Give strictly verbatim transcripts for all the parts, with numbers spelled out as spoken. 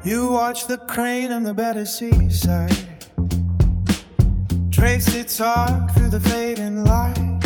You watch the crane on the better seaside, trace its arc through the fading light.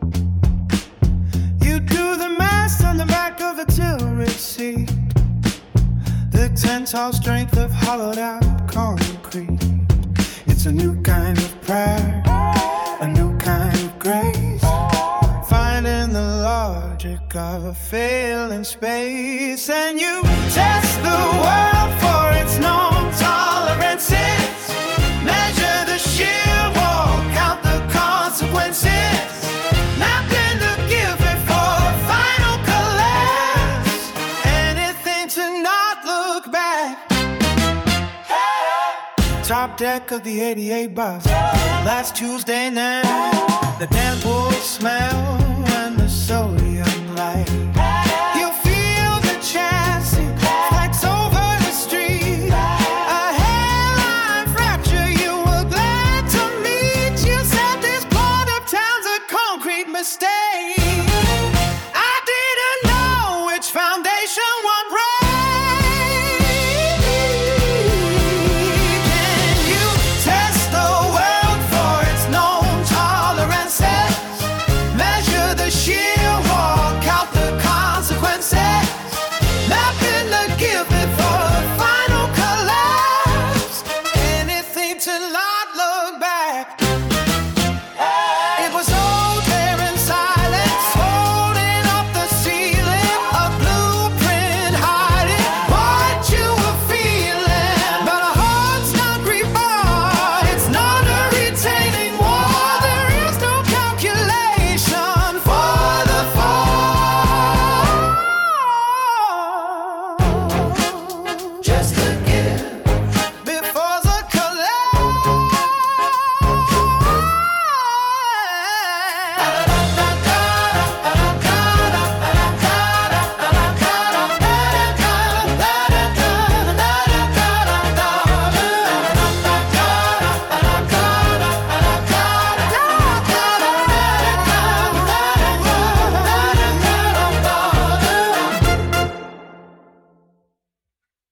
You do the mast on the back of a tilted seat, the tensile strength of hollowed out concrete. It's a new kind of prayer, a new kind of grace, finding the logic of a failing space. And you test the world for its known tolerances, measure the sheer wall, count the consequences, mapping the give before final collapse. Anything to not look back. Top deck of the eighty-eight bus, last Tuesday night, the damp wool smell and the sodium light. You feel the chassis flex over the street, a hairline fracture you were glad to meet. You said this part of town's a concrete mistake. I didn't know which foundation would